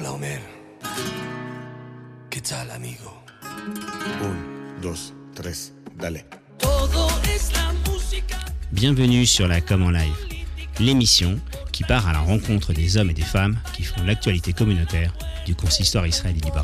Hola, Omer. ¿Qué tal, amigo? 1, 2, 3, dale. Bienvenue sur la Com en live, l'émission qui part à la rencontre des hommes et des femmes qui font l'actualité communautaire du consistoire israélien libanais.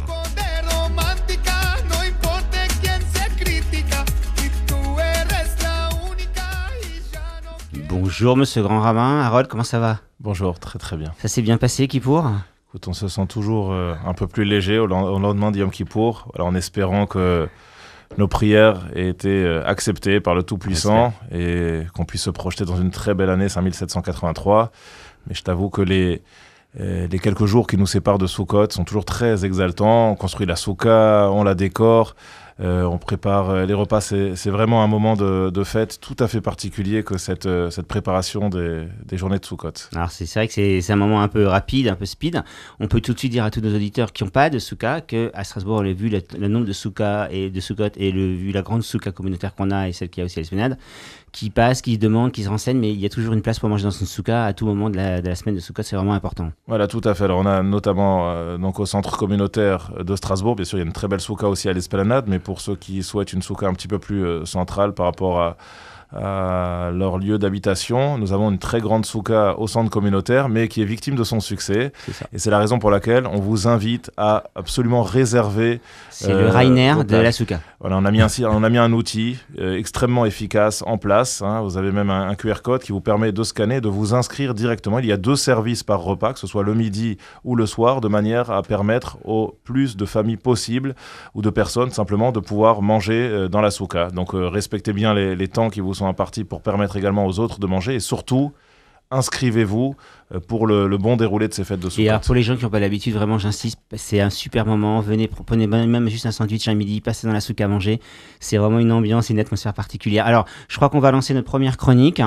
Bonjour Monsieur Grand Rabbin, Harold, comment ça va? Bonjour, très très bien. Ça s'est bien passé, Kippour? Écoute, on se sent toujours un peu plus léger au lendemain de Yom Kippour, en espérant que nos prières aient été acceptées par le Tout-Puissant et qu'on puisse se projeter dans une très belle année 5783. Mais je t'avoue que les quelques jours qui nous séparent de Sukkot sont toujours très exaltants. On construit la soukha, on la décore, on prépare les repas. C'est vraiment un moment de fête tout à fait particulier que cette préparation des journées de Sukkot. Alors c'est vrai que c'est un moment un peu rapide, un peu speed. On peut tout de suite dire à tous nos auditeurs qui n'ont pas de soukha qu'à Strasbourg, on a vu le nombre de soukhas et de Sukkot et vu la grande soukha communautaire qu'on a et celle qu'il y a aussi à l'Esplanade, qui passent, qui se demandent, qui se renseignent, mais il y a toujours une place pour manger dans une soukha à tout moment de la semaine de Sukkot, c'est vraiment important. Voilà, tout à fait. Alors on a notamment donc au centre communautaire de Strasbourg, bien sûr il y a une très belle soukha aussi à l'Esplanade, mais pour ceux qui souhaitent une soukha un petit peu plus centrale par rapport à leur lieu d'habitation, nous avons une très grande soukha au centre communautaire, mais qui est victime de son succès. Et c'est la raison pour laquelle on vous invite à absolument réserver. C'est le Rainer de la soukha. Voilà, on a mis un outil extrêmement efficace en place. Vous avez même un QR code qui vous permet de scanner, de vous inscrire directement. Il y a 2 services par repas, que ce soit le midi ou le soir, de manière à permettre au plus de familles possibles ou de personnes simplement de pouvoir manger dans la soukha. Donc respectez bien les temps qui vous sont impartis pour permettre également aux autres de manger et surtout inscrivez-vous pour le bon déroulé de ces fêtes de Sukkot. Et alors pour les gens qui n'ont pas l'habitude, vraiment j'insiste, c'est un super moment, venez, prenez même juste un sandwich un midi, passez dans la soukha à manger, c'est vraiment une ambiance, une atmosphère particulière. Alors je crois qu'on va lancer notre première chronique.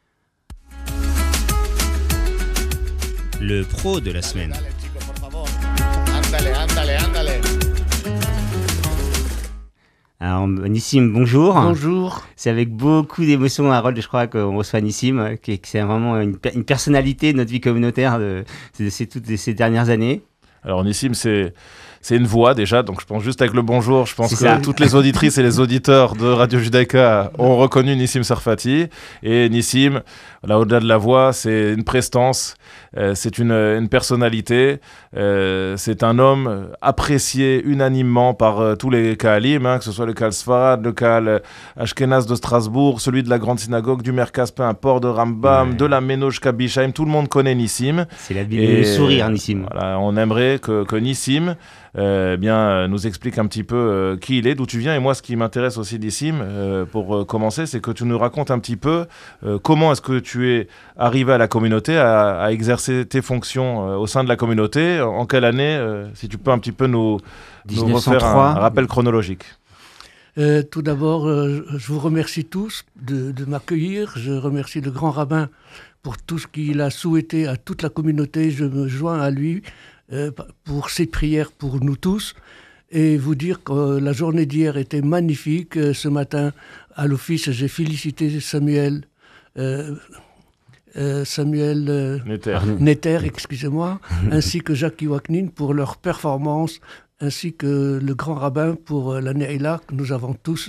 Le pro de la semaine. Alors, Nissim, bonjour. Bonjour. C'est avec beaucoup d'émotion, Harold, je crois qu'on reçoit Nissim, que c'est vraiment une personnalité de notre vie communautaire de toutes ces dernières années. Alors Nissim, c'est une voix déjà, donc je pense juste avec le bonjour, je pense c'est que ça. Toutes les auditrices et les auditeurs de Radio Judaïka ont reconnu Nissim Sarfati. Et Nissim, là, au-delà de la voix, c'est une prestance, c'est une personnalité, c'est un homme apprécié unanimement par tous les Kahalim, que ce soit le Kahal Sfarad, le Kahal Ashkenaz de Strasbourg, celui de la Grande Synagogue du Merkaz, peu importe, de Rambam, de la Menosh Kabishaim, tout le monde connaît Nissim. C'est la Bible du sourire, Nissim. Voilà, on aimerait que Nissim nous explique un petit peu qui il est, d'où tu viens. Et moi, ce qui m'intéresse aussi Nissim, pour commencer, c'est que tu nous racontes un petit peu comment est-ce que tu es arrivé à la communauté, à exercer tes fonctions au sein de la communauté. En quelle année, si tu peux un petit peu nous refaire un rappel chronologique. Tout d'abord, je vous remercie tous de m'accueillir. Je remercie le grand rabbin pour tout ce qu'il a souhaité à toute la communauté. Je me joins à lui pour ses prières pour nous tous et vous dire que la journée d'hier était magnifique. Ce matin, à l'office, j'ai félicité Samuel Netter, excusez-moi, ainsi que Jackie Waknin pour leur performance, ainsi que le grand rabbin pour la Neila, que nous avons tous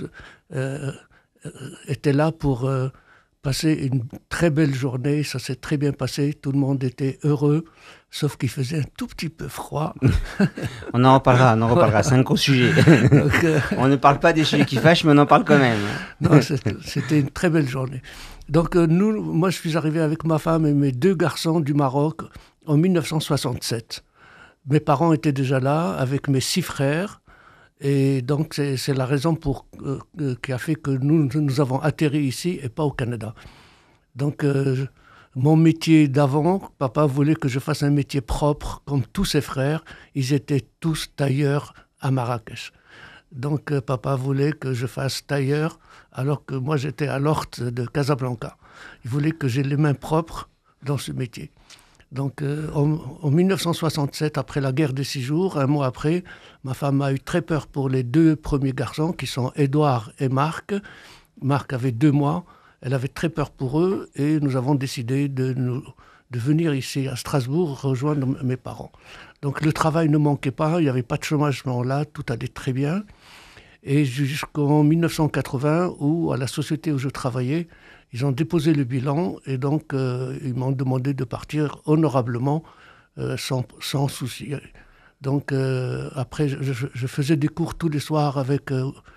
été là pour passer une très belle journée. Ça s'est très bien passé, tout le monde était heureux, sauf qu'il faisait un tout petit peu froid. On en reparlera, c'est un gros sujet. Donc, on ne parle pas des sujets qui fâchent, mais on en parle quand même. Non, c'était une très belle journée. Donc moi je suis arrivé avec ma femme et mes 2 garçons du Maroc en 1967. Mes parents étaient déjà là avec mes 6 frères. Et donc, c'est la raison qui a fait que nous avons atterri ici et pas au Canada. Donc, mon métier d'avant, papa voulait que je fasse un métier propre, comme tous ses frères. Ils étaient tous tailleurs à Marrakech. Donc, papa voulait que je fasse tailleur, alors que moi, j'étais à l'Horte de Casablanca. Il voulait que j'aie les mains propres dans ce métier. Donc, en 1967, après la guerre des 6 jours, un mois après, ma femme a eu très peur pour les 2 premiers garçons, qui sont Édouard et Marc. Marc avait 2 mois. Elle avait très peur pour eux et nous avons décidé de de venir ici à Strasbourg rejoindre mes parents. Donc le travail ne manquait pas, il n'y avait pas de chômage à ce moment-là, tout allait très bien. Et jusqu'en 1980, où à la société où je travaillais, ils ont déposé le bilan et donc ils m'ont demandé de partir honorablement, sans souci. Donc après, je faisais des cours tous les soirs avec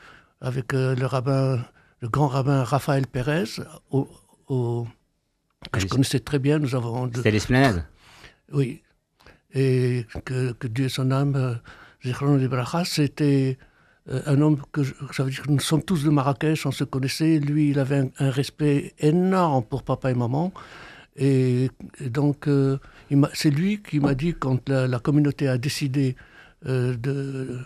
le grand rabbin Raphaël Pérez, que je connaissais très bien. C'était l'Esplanade. Oui. Et que Dieu ait son âme, Zichron Libracha, c'était un homme ça veut dire que nous sommes tous de Marrakech, on se connaissait. Lui, il avait un respect énorme pour papa et maman. Et donc, c'est lui qui m'a dit, quand la communauté a décidé de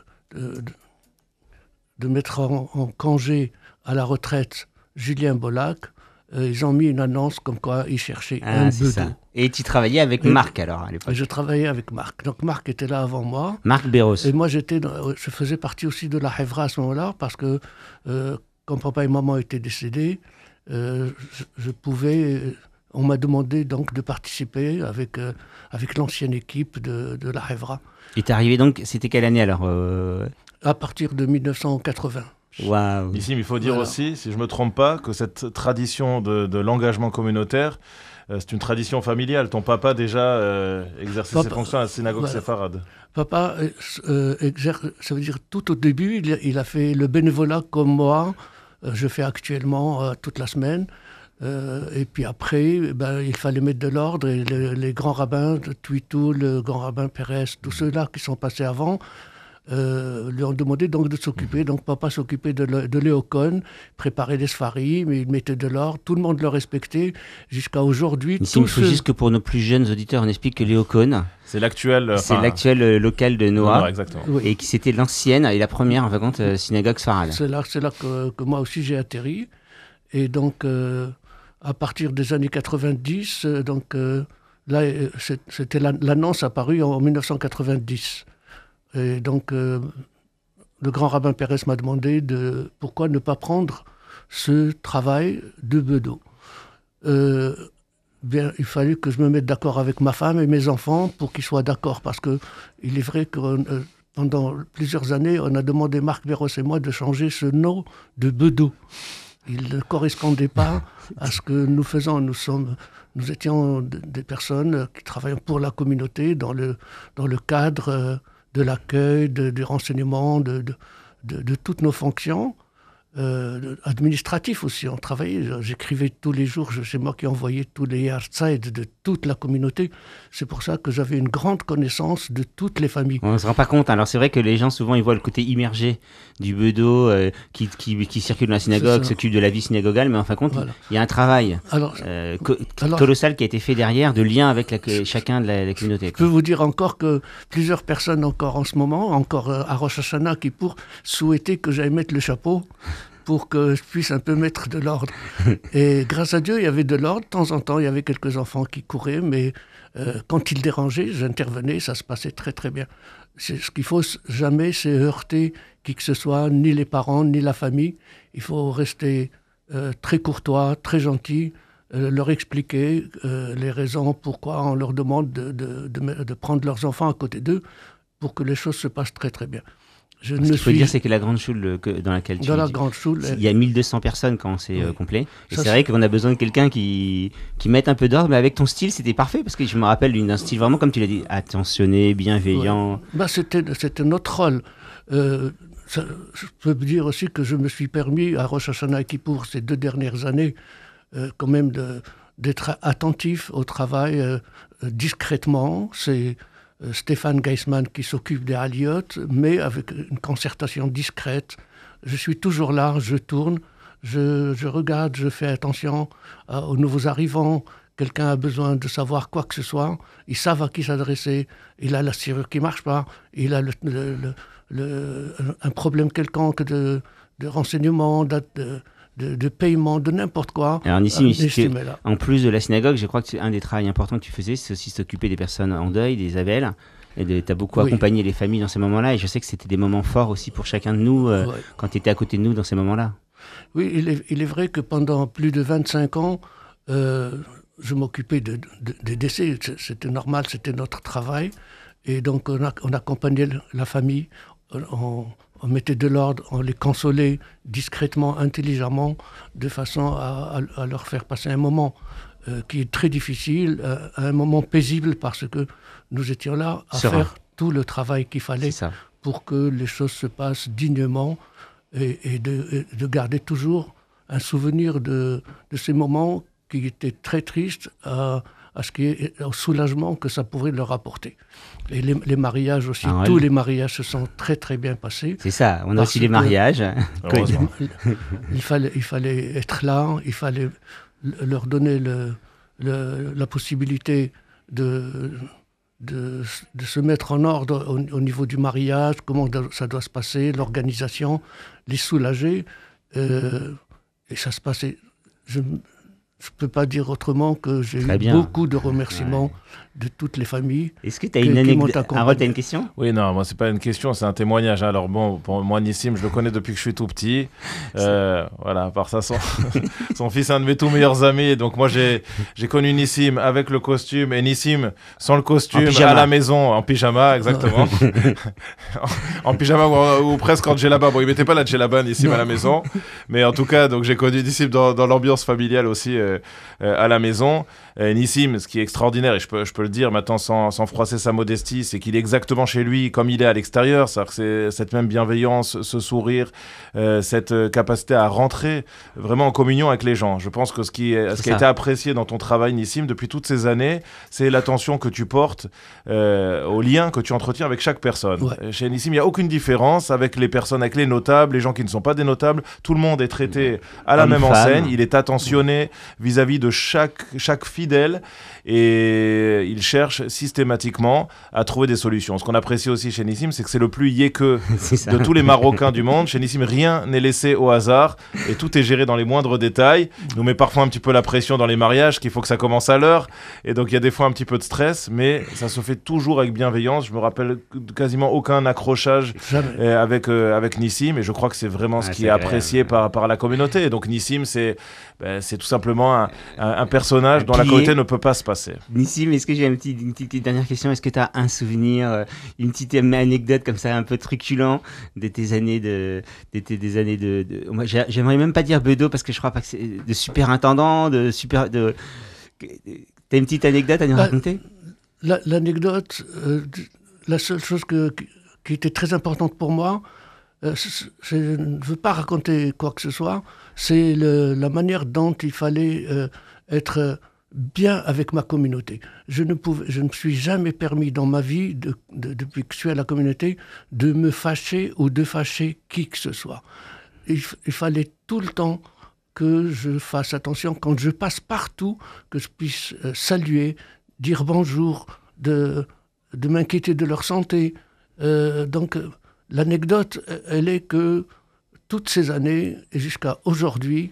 mettre en congé à la retraite Julien Bollac, ils ont mis une annonce comme quoi ils cherchaient un bedeau. Et tu travaillais avec Marc alors à l'époque? Je travaillais avec Marc. Donc Marc était là avant moi. Marc Béros. Et moi je faisais partie aussi de la Hevra à ce moment-là parce que quand papa et maman étaient décédés, je pouvais... On m'a demandé donc de participer avec l'ancienne équipe de la Hevra. Et t'es arrivé donc, c'était quelle année alors À partir de 1980. Waouh. Ici, il faut dire aussi, si je ne me trompe pas, que cette tradition de l'engagement communautaire, c'est une tradition familiale. Ton papa déjà exerçait ses fonctions à la synagogue séfarade. Papa exerce, ça veut dire tout au début, il a fait le bénévolat comme moi, je fais actuellement toute la semaine. Et puis après, il fallait mettre de l'ordre et les grands rabbins de Tuitou, le grand rabbin Pérez, tous ceux-là qui sont passés avant, lui ont demandé donc de s'occuper. Donc papa s'occupait de Léocon, préparait les sfarim, il mettait de l'ordre, tout le monde le respectait jusqu'à aujourd'hui. Ici, il faut juste que pour nos plus jeunes auditeurs, on explique que Léocon, c'est l'actuel local de Noah, exactement. Oui. Et qui c'était l'ancienne et la première synagogue sfarade. C'est là que moi aussi j'ai atterri. Et donc, à partir des années 90, là, c'était l'annonce apparue en 1990. Et donc, le grand rabbin Pérez m'a demandé pourquoi ne pas prendre ce travail de bedeau. Il fallait que je me mette d'accord avec ma femme et mes enfants pour qu'ils soient d'accord. Parce qu'il est vrai que pendant plusieurs années, on a demandé, Marc Béros et moi, de changer ce nom de bedeau. Il ne correspondait pas à ce que nous faisons. Nous étions des personnes qui travaillent pour la communauté dans le cadre de l'accueil, du renseignement, de toutes nos fonctions. Administratif aussi, on travaillait, j'écrivais tous les jours, c'est moi qui envoyais tous les yartzeit de toute la communauté. C'est pour ça que j'avais une grande connaissance de toutes les familles. On ne se rend pas compte, alors c'est vrai que les gens souvent ils voient le côté immergé du bedeau qui circule dans la synagogue, s'occupe de la vie synagogale, mais en fin de compte, il y a un travail colossal qui a été fait derrière, de lien avec chacun de la communauté. Je peux vous dire encore que plusieurs personnes encore en ce moment, encore à Rosh Hashanah, qui souhaitaient que j'aille mettre le chapeau pour que je puisse un peu mettre de l'ordre. Et grâce à Dieu, il y avait de l'ordre. De temps en temps, il y avait quelques enfants qui couraient, mais quand ils dérangeaient, j'intervenais, ça se passait très très bien. Ce qu'il faut jamais, c'est heurter qui que ce soit, ni les parents, ni la famille. Il faut rester très courtois, très gentil, leur expliquer les raisons pourquoi on leur demande de prendre leurs enfants à côté d'eux pour que les choses se passent très très bien. Ce qu'il faut dire, c'est que la grande choule dans laquelle il y a 1200 personnes quand c'est complet. Et c'est vrai qu'on a besoin de quelqu'un qui mette un peu d'ordre, mais avec ton style, c'était parfait, parce que je me rappelle d'un style vraiment, comme tu l'as dit, attentionné, bienveillant. Ouais. C'était notre rôle. Je peux dire aussi que je me suis permis, à Rosh Hashanah et Kippour, ces 2 dernières années, quand même d'être attentif au travail discrètement. C'est Stéphane Geisman qui s'occupe des Aliyot, mais avec une concertation discrète. Je suis toujours là, je tourne, je regarde, je fais attention aux nouveaux arrivants. Quelqu'un a besoin de savoir quoi que ce soit, ils savent à qui s'adresser. Il a la serrure qui ne marche pas, il a un problème quelconque de renseignement, de paiement, de n'importe quoi. Alors ici, en plus de la synagogue, je crois que c'est un des travaux importants que tu faisais, c'est aussi s'occuper des personnes en deuil, des Abel. Et tu as beaucoup accompagné les familles dans ces moments-là. Et je sais que c'était des moments forts aussi pour chacun de nous quand tu étais à côté de nous dans ces moments-là. Oui, il est vrai que pendant plus de 25 ans, je m'occupais des décès. C'était normal, c'était notre travail. Et donc, on accompagnait la famille, on mettait de l'ordre, on les consolait discrètement, intelligemment, de façon à leur faire passer un moment qui est très difficile, un moment paisible, parce que nous étions là à faire tout le travail qu'il fallait pour que les choses se passent dignement et de garder toujours un souvenir de ces moments qui étaient très tristes au soulagement que ça pourrait leur apporter. Et les mariages aussi, tous les mariages se sont très très bien passés. C'est ça, on a aussi les mariages. Il fallait être là, il fallait leur donner la possibilité de se mettre en ordre au niveau du mariage, comment ça doit se passer, l'organisation, les soulager. Et ça se passait... Je ne peux pas dire autrement que j'ai eu beaucoup de remerciements de toutes les familles. Est-ce que tu as une anecdote? Harold, tu as une question? Oui, non, moi, ce n'est pas une question, c'est un témoignage. Alors bon, pour moi, Nissim, je le connais depuis que je suis tout petit. Voilà, à part ça, son fils est un de mes tout meilleurs amis. Donc moi, j'ai connu Nissim avec le costume et Nissim sans le costume à la maison, en pyjama, exactement. en pyjama ou presque en djellaba. Bon, il ne mettait pas la djellaba, Nissim, à la maison. Mais en tout cas, donc, j'ai connu Nissim dans l'ambiance familiale aussi à la maison. Nissim, ce qui est extraordinaire, et je peux le dire maintenant sans froisser sa modestie, c'est qu'il est exactement chez lui comme il est à l'extérieur. C'est-à-dire que c'est cette même bienveillance, ce sourire, cette capacité à rentrer vraiment en communion avec les gens. Je pense que ce qui a été apprécié dans ton travail, Nissim, depuis toutes ces années, c'est l'attention que tu portes aux liens que tu entretiens avec chaque personne. Ouais. Chez Nissim, il n'y a aucune différence avec les personnes, avec les notables, les gens qui ne sont pas des notables. Tout le monde est traité à la même enseigne. Il est attentionné vis-à-vis de chaque fidèle et il cherche systématiquement à trouver des solutions. Ce qu'on apprécie aussi chez Nissim, c'est que c'est le plus yékeux de tous les Marocains du monde. Chez Nissim, rien n'est laissé au hasard et tout est géré dans les moindres détails. Il nous met parfois un petit peu la pression dans les mariages, qu'il faut que ça commence à l'heure, et donc il y a des fois un petit peu de stress, mais ça se fait toujours avec bienveillance. Je me rappelle quasiment aucun accrochage avec Nissim, et je crois que c'est vraiment ce qui est apprécié par la communauté. Et donc Nissim, c'est tout simplement un personnage dont la communauté ne peut pas se passer. Nissim, est-ce que j'ai une petite dernière question? Est-ce que tu as un souvenir, une petite anecdote comme ça un peu truculent de tes années moi, j'aimerais même pas dire bedeau parce que je crois pas que c'est de superintendant, t'as une petite anecdote à nous raconter? L'anecdote, la seule chose qui était très importante pour moi, je ne veux pas raconter quoi que ce soit, c'est la manière dont il fallait être bien avec ma communauté. Je ne me suis jamais permis dans ma vie, depuis que je suis à la communauté, de me fâcher ou de fâcher qui que ce soit. Il fallait tout le temps que je fasse attention, quand je passe partout, que je puisse saluer, dire bonjour, de m'inquiéter de leur santé. Donc, l'anecdote, elle est que toutes ces années, et jusqu'à aujourd'hui,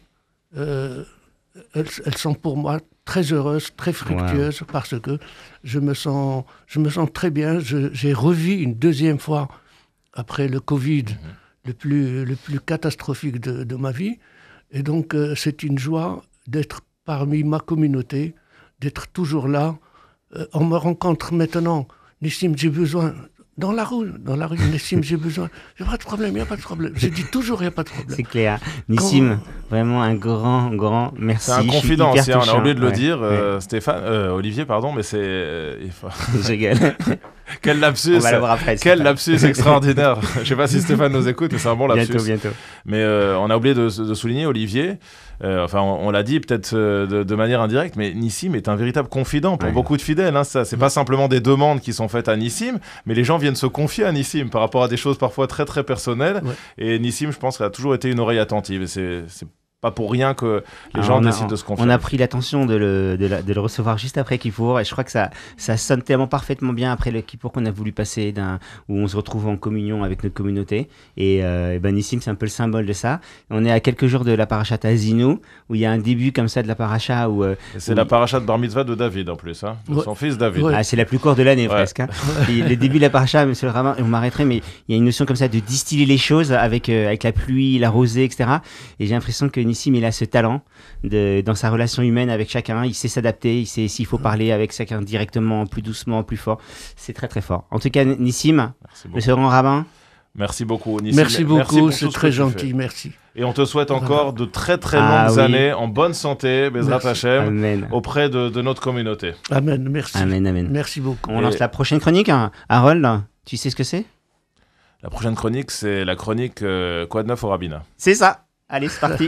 elles sont pour moi très heureuses, très fructueuses, parce que je me sens très bien. J'ai revu une deuxième fois, après le Covid, le plus catastrophique de ma vie. Et donc, c'est une joie d'être parmi ma communauté, d'être toujours là. On me rencontre maintenant. Nissim, j'ai besoin... Dans la rue, Nissim, j'ai besoin. Il n'y a pas de problème, il n'y a pas de problème. Je dis toujours, il n'y a pas de problème. C'est clair. Nissim, vraiment un grand merci. C'est un confident aussi, on a oublié de le dire. Olivier, pardon, mais c'est... Je rigole. Quel lapsus, lapsus extraordinaire. Je ne sais pas si Stéphane nous écoute, mais c'est un bon lapsus. Bientôt. Mais on a oublié de souligner, Olivier, on l'a dit peut-être de manière indirecte, mais Nissim est un véritable confident pour beaucoup de fidèles. Hein, ça, c'est pas simplement des demandes qui sont faites à Nissim, mais les gens viennent se confier à Nissim par rapport à des choses parfois très très personnelles. Ouais. Et Nissim, je pense, a toujours été une oreille attentive. Et c'est pas pour rien que les gens décident de se confier. On a pris l'attention de le recevoir juste après Kippour, et je crois que ça sonne tellement parfaitement bien après le Kippour qu'on a voulu passer, où on se retrouve en communion avec notre communauté. Et Nissim, c'est un peu le symbole de ça. On est à quelques jours de la paracha Azinu, où il y a un début comme ça de la paracha. C'est la paracha de Bar Mitzvah de David en plus, hein, de son fils David. Ouais. Ah, c'est la plus courte de l'année presque. Hein. Le début de la paracha, monsieur le rabbin, on m'arrêterait, mais il y a une notion comme ça de distiller les choses avec la pluie, la rosée, etc. Et j'ai l'impression que Nissim, il a ce talent dans sa relation humaine avec chacun. Il sait s'adapter, il sait s'il faut parler avec chacun directement, plus doucement, plus fort. C'est très très fort. En tout cas, Nissim, monsieur grand rabbin. Merci beaucoup, Nissim. Merci beaucoup, c'est très gentil, merci. Et on te souhaite encore de très très longues années en bonne santé, Bezrat Hashem, auprès de notre communauté. Amen, merci. Amen, amen. Merci beaucoup. On lance la prochaine chronique, hein. Harold, tu sais ce que c'est? La prochaine chronique, c'est la chronique Quoi de neuf au rabbinat. C'est ça. Allez, c'est parti.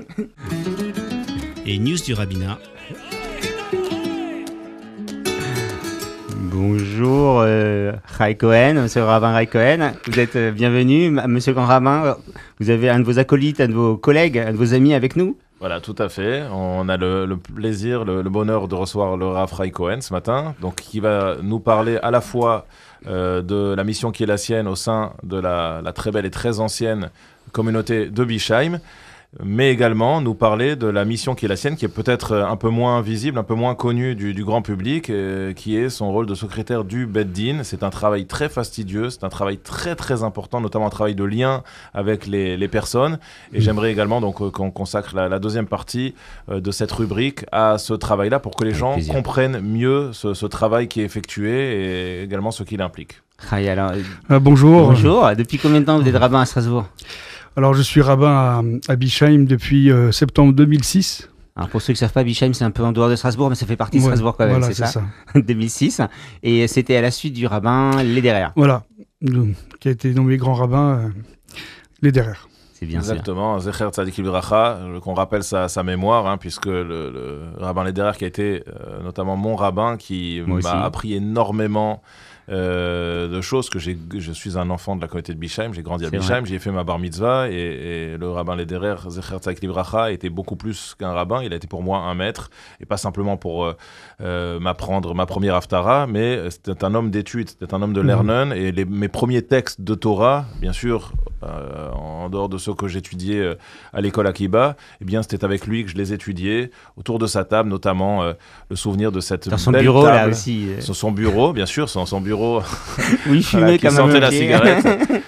Et news du rabbinat. Bonjour, Ray Cohen, monsieur le rabbin Ray Cohen. Vous êtes bienvenu, monsieur le grand rabbin. Vous avez un de vos acolytes, un de vos collègues, un de vos amis avec nous. Voilà, tout à fait. On a le plaisir, le bonheur de recevoir le Rav Ray Cohen ce matin, donc qui va nous parler à la fois de la mission qui est la sienne au sein de la très belle et très ancienne communauté de Bischheim, mais également nous parler de la mission qui est la sienne, qui est peut-être un peu moins visible, un peu moins connue du grand public, qui est son rôle de secrétaire du Bet Din. C'est un travail très fastidieux, c'est un travail très très important, notamment un travail de lien avec les personnes. Et j'aimerais également donc qu'on consacre la deuxième partie de cette rubrique à ce travail-là pour que les gens comprennent mieux ce travail qui est effectué et également ce qu'il implique. Alors, bonjour. Bonjour. Depuis combien de temps vous êtes rabbin à Strasbourg? Alors, je suis rabbin à Bischheim depuis septembre 2006. Alors, pour ceux qui ne savent pas, Bischheim, c'est un peu en dehors de Strasbourg, mais ça fait partie de Strasbourg quand même, voilà, c'est ça 2006. Et c'était à la suite du rabbin Lederer. Voilà, qui a été nommé grand rabbin Lederer. C'est bien. Exactement, Zecher Tzadik Libracha, qu'on rappelle sa mémoire, hein, puisque le rabbin Lederer, qui a été notamment mon rabbin, qui m'a appris énormément de choses, que je suis un enfant de la communauté de Bischheim, j'ai grandi à Bischheim, j'y ai fait ma bar mitzvah, et le rabbin Lederer, Zecher Tzadik Libracha, était beaucoup plus qu'un rabbin. Il a été pour moi un maître, et pas simplement pour m'apprendre ma première haftara, mais c'était un homme d'études, c'était un homme de lernen, et mes premiers textes de Torah, bien sûr, en dehors de ceux que j'étudiais à l'école Akiba, eh bien c'était avec lui que je les étudiais, autour de sa table, notamment le souvenir de cette dans son belle bureau table, là aussi. Sur son bureau, bien sûr, sur son bureau. Oui, fumait qui sentait la cigarette.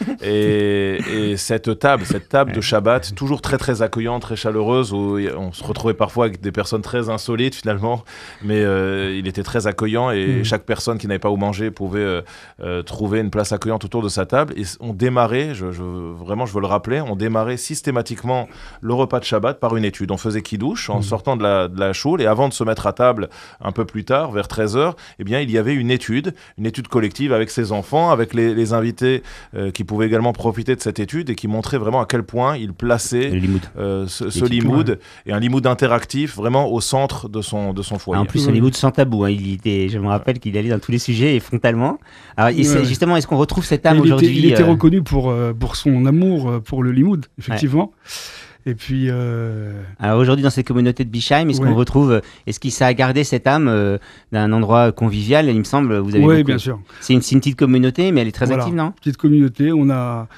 Et cette table de Shabbat, toujours très très accueillante, très chaleureuse, où on se retrouvait parfois avec des personnes très insolites finalement, mais il était très accueillant, et chaque personne qui n'avait pas où manger pouvait trouver une place accueillante autour de sa table. Et on démarrait, vraiment je veux le rappeler, on démarrait systématiquement le repas de Shabbat par une étude. On faisait kidouche en sortant de la choule, et avant de se mettre à table un peu plus tard, vers 13h, eh bien il y avait une étude collective avec ses enfants, avec les invités qui pouvaient également profiter de cette étude, et qui montrait vraiment à quel point il plaçait ce limoud, et un limoud interactif vraiment au centre de son foyer. En plus, un limoud sans tabou. Hein. Je me rappelle qu'il allait dans tous les sujets et frontalement. Alors, justement, est-ce qu'on retrouve cette âme aujourd'hui? Il était reconnu pour son amour pour le limoud, effectivement. Et puis. Alors aujourd'hui, dans cette communauté de Bischheim, est-ce qu'on retrouve, est-ce qu'il a gardé cette âme d'un endroit convivial? Il me semble, vous avez. Oui, bien sûr. C'est une petite communauté, mais elle est très active, non? Petite communauté. On a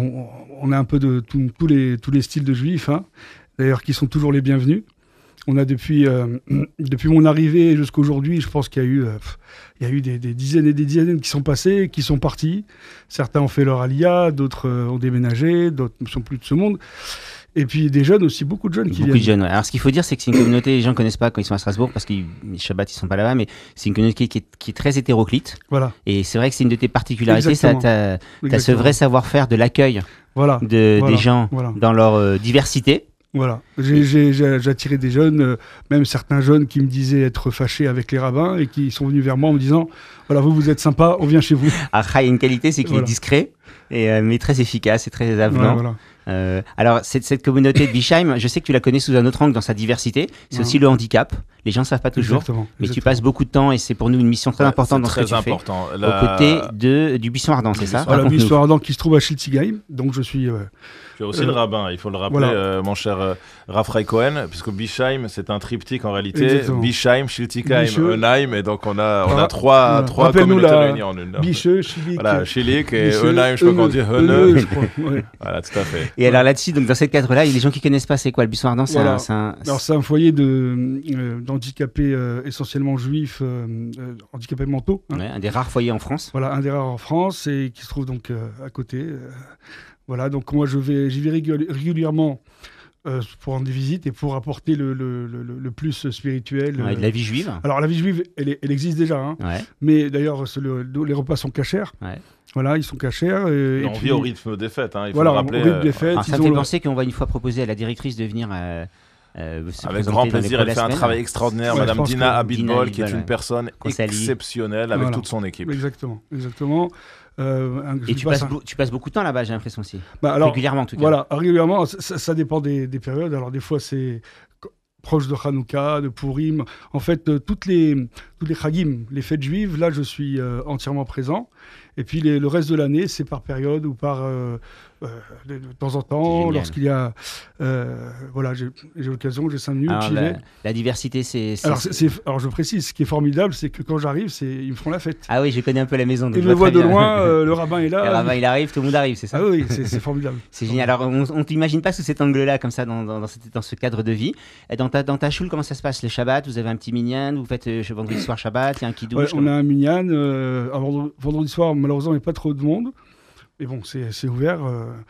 un peu de tous les styles de juifs, hein, d'ailleurs, qui sont toujours les bienvenus. On a depuis mon arrivée jusqu'à aujourd'hui, je pense qu'il y a eu des dizaines et des dizaines qui sont passés, qui sont partis. Certains ont fait leur alia, d'autres ont déménagé, d'autres ne sont plus de ce monde. Et puis des jeunes aussi, beaucoup de jeunes qui viennent. Beaucoup de jeunes, ouais. Alors ce qu'il faut dire, c'est que c'est une communauté, les gens ne connaissent pas quand ils sont à Strasbourg, parce que Shabbat, ils ne sont pas là-bas, mais c'est une communauté qui est très hétéroclite. Voilà. Et c'est vrai que c'est une de tes particularités, tu as ce vrai savoir-faire de l'accueil des gens dans leur diversité. Voilà, j'ai attiré des jeunes, même certains jeunes qui me disaient être fâchés avec les rabbins, et qui sont venus vers moi en me disant, voilà, vous êtes sympa, on vient chez vous. Après, il y a une qualité, c'est qu'il est discret, mais très efficace et très avenant. Alors, cette communauté de Bischheim, je sais que tu la connais sous un autre angle dans sa diversité. C'est aussi le handicap. Les gens ne savent pas toujours. Mais tu passes beaucoup de temps, et c'est pour nous une mission très importante dans ce que tu fais. Aux côtés du Buisson Ardent, c'est ça? Le Buisson Ardent qui se trouve à Schiltigheim. Donc je suis. Tu es aussi le rabbin, il faut le rappeler, mon cher Rav Ray Cohen, puisque Bischheim, c'est un triptyque en réalité. Exactement. Bischheim, Schiltigheim, Eunheim, et donc on a trois communautés réunies en une. Bischeux, Schilik. Voilà, Schilik et Eunheim, je crois qu'on dit Eunheim. Voilà, tout à fait. Et alors là-dessus, donc dans ce cadre-là, il y a des gens qui connaissent pas c'est quoi le Buisson Ardent. Alors c'est un foyer d'handicapés essentiellement juifs, handicapés mentaux. Hein. Ouais, un des rares foyers en France. Voilà, un des rares en France, et qui se trouve donc à côté. Voilà, donc moi j'y vais régulièrement pour rendre des visites et pour apporter le plus spirituel. Ouais, de la vie juive. Alors la vie juive, elle existe déjà, hein. Ouais. Mais d'ailleurs les repas sont cachers. Ouais. Voilà, ils sont cachers. Et et on puis, vit au rythme des fêtes, hein, il faut voilà, le rappeler. au rythme des fêtes. Alors, ça ils me fait ont penser qu'on va une fois proposer à la directrice de venir. Se Avec présenter grand dans les plaisir, cours elle de fait la un semaine. travail extraordinaire, Ouais, je Madame pense Dina que- Abitbol, qui est Dina une personne qu'on salue. exceptionnelle avec Voilà. toute son équipe. Exactement. Je Et dis tu pas passes, ça. tu passes beaucoup de temps là-bas, j'ai l'impression aussi. Bah, alors, Régulièrement en tout cas. voilà, régulièrement, ça dépend des périodes. Alors des fois c'est proche de Hanouka, de Purim. En fait, toutes les Chagim, les fêtes juives, là je suis entièrement présent. Et puis le reste de l'année, c'est par période ou par de temps en temps, Génial. lorsqu'il y a voilà, j'ai l'occasion, j'ai 5 minutes, Alors, j'y vais. la diversité, c'est. Alors je précise, ce qui est formidable, c'est que quand j'arrive, ils me font la fête. Ah oui, je connais un peu la maison. Donc Ils je me vois voient très de bien. loin, le rabbin est là. Le rabbin, il arrive, tout le monde arrive, c'est ça? Ah oui, c'est formidable. C'est génial. Alors, on t'imagine pas sous cet angle-là, comme ça, dans ce cadre de vie. Et dans ta choule, comment ça se passe? Le Shabbat, vous avez un petit minyan, vous faites vendredi soir Shabbat, il y a un kiddush. Ouais, on a un minyan. Vendredi soir, malheureusement, il n'y a pas trop de monde. Mais bon, c'est ouvert.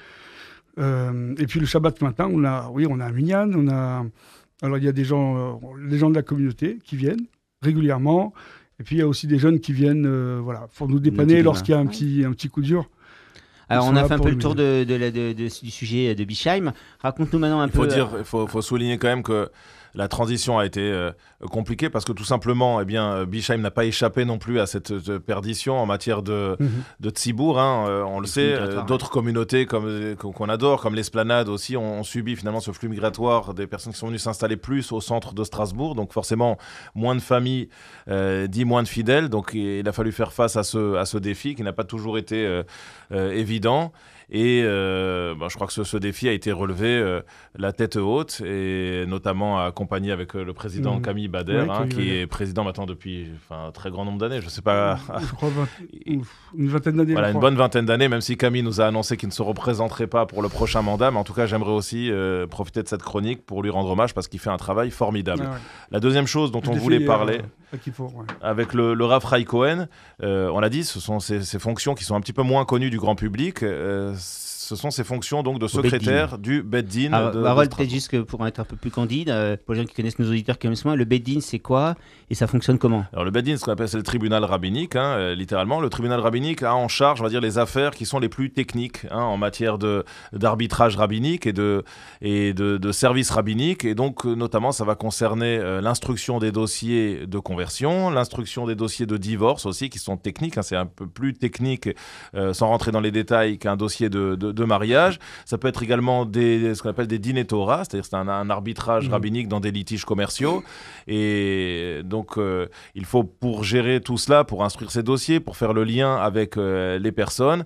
Et puis le Shabbat matin, on a un minyan. Alors, il y a des gens de la communauté qui viennent régulièrement. Et puis, il y a aussi des jeunes qui viennent pour nous dépanner Motiver, lorsqu'il y a un petit coup dur. Alors, Ils on sont a là fait un pour peu le le tour du sujet de Bischheim. Raconte-nous maintenant un Il peu. faut souligner quand même que la transition a été compliquée parce que tout simplement, Bischheim n'a pas échappé non plus à cette perdition en matière de tzibour. Hein. On le sait, d'autres communautés qu'on adore, comme l'Esplanade aussi, ont subi finalement ce flux migratoire des personnes qui sont venues s'installer plus au centre de Strasbourg. Donc forcément, moins de familles dit moins de fidèles. Donc il a fallu faire face à ce défi qui n'a pas toujours été évident. Et je crois que ce défi a été relevé la tête haute et notamment accompagné avec le président Camille Bader, qui est président maintenant depuis un très grand nombre d'années. Je ne sais pas. Je crois une vingtaine d'années. Voilà, une bonne vingtaine d'années, même si Camille nous a annoncé qu'il ne se représenterait pas pour le prochain mandat. Mais en tout cas, j'aimerais aussi profiter de cette chronique pour lui rendre hommage parce qu'il fait un travail formidable. Ah ouais. La deuxième chose dont on voulait parler avec le Rav Rai Cohen, on l'a dit, ce sont ces fonctions qui sont un petit peu moins connues du grand public. Ce sont ces fonctions donc de secrétaire du Beddin. Harold, peut-être juste pour être un peu plus candide, pour les gens qui connaissent nos auditeurs comme moi, le Beddin c'est quoi et ça fonctionne comment? Alors le Beddin, ce qu'on appelle, c'est le tribunal rabbinique, littéralement. Le tribunal rabbinique a en charge, on va dire, les affaires qui sont les plus techniques en matière d'arbitrage rabbinique et de service rabbinique. Et donc notamment, ça va concerner l'instruction des dossiers de conversion, l'instruction des dossiers de divorce aussi, qui sont techniques. C'est un peu plus technique, sans rentrer dans les détails, qu'un dossier de mariage. Ça peut être également ce qu'on appelle des dîners Torah, c'est-à-dire c'est un arbitrage rabbinique dans des litiges commerciaux. Et donc, il faut, pour gérer tout cela, pour instruire ces dossiers, pour faire le lien avec les personnes,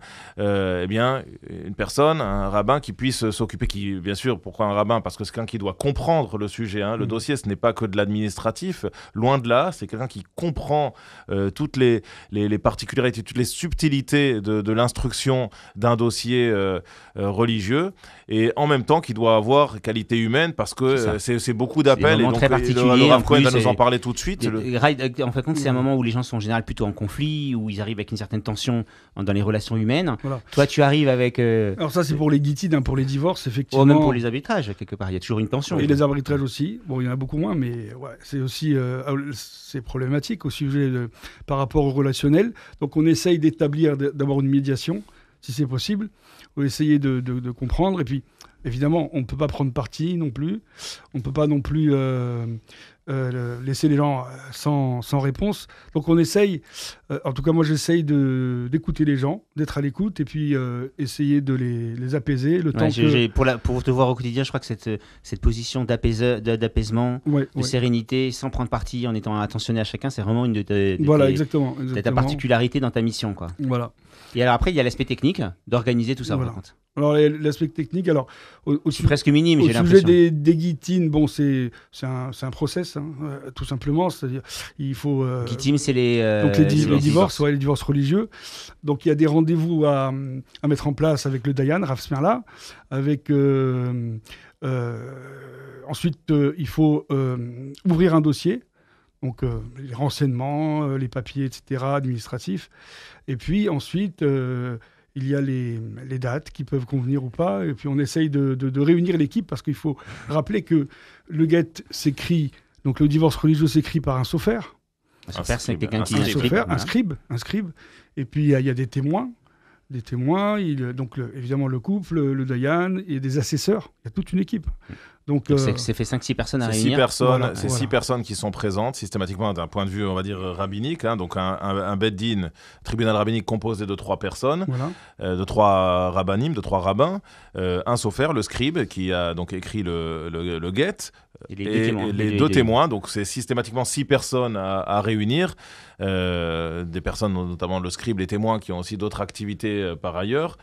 une personne, un rabbin qui puisse s'occuper, bien sûr, pourquoi un rabbin? Parce que c'est quelqu'un qui doit comprendre le sujet. Le dossier, ce n'est pas que de l'administratif. Loin de là, c'est quelqu'un qui comprend toutes les particularités, toutes les subtilités de l'instruction d'un dossier religieux, et en même temps qui doit avoir qualité humaine parce que c'est beaucoup d'appels, et donc très particulier. Le Rav Cohen va nous en parler tout de suite. En fait, c'est un moment où les gens sont en général plutôt en conflit, où ils arrivent avec une certaine tension dans les relations humaines. Voilà. Toi, tu arrives avec... Alors ça, c'est pour les guitides, pour les divorces, effectivement. Ou même pour les arbitrages, quelque part. Il y a toujours une tension. Et les arbitrages aussi. Bon, il y en a beaucoup moins, mais c'est aussi c'est problématique au sujet par rapport au relationnel. Donc on essaye d'établir, d'avoir une médiation, si c'est possible, ou essayer de comprendre. Et puis, évidemment, on ne peut pas prendre parti non plus. On ne peut pas non plus laisser les gens sans réponse. Donc on essaye, en tout cas moi j'essaye d'écouter les gens, d'être à l'écoute, et puis essayer de les apaiser. Pour te voir au quotidien, je crois que cette position d'apaisement, de sérénité, sans prendre parti, en étant attentionné à chacun, c'est vraiment une de ta particularité dans ta mission, quoi. Voilà. Et alors après, il y a l'aspect technique d'organiser tout ça, par contre. Alors l'aspect technique, c'est presque minime, j'ai l'impression. Au sujet des guitines, bon, c'est un process, tout simplement. C'est-à-dire, il faut. Guitines, c'est les divorces, les divorces religieux. Donc il y a des rendez-vous à mettre en place avec le Dayan, Rav Smerla, avec. Ensuite, il faut ouvrir un dossier. Donc, les renseignements, les papiers, etc., administratifs. Et puis, ensuite, il y a les dates qui peuvent convenir ou pas, et puis on essaye de réunir l'équipe, parce qu'il faut rappeler que le guet s'écrit, donc le divorce religieux s'écrit par un sophère. Un sophère, c'est quelqu'un qui un scribe, et puis il y a des témoins. Donc évidemment le couple, le dayan et des assesseurs. Il y a toute une équipe. Donc c'est fait 5-6 personnes à réunir. C'est 6 Voilà. personnes qui sont présentes systématiquement d'un point de vue, on va dire, rabbinique. Donc un beddin, tribunal rabbinique composé de 3 personnes, de 3 rabbanim, de 3 rabbins, un sophère, le scribe, qui a donc écrit le guet, et les deux témoins. Donc c'est systématiquement 6 personnes à réunir. Des personnes, notamment le scribe, les témoins, qui ont aussi d'autres activités par ailleurs.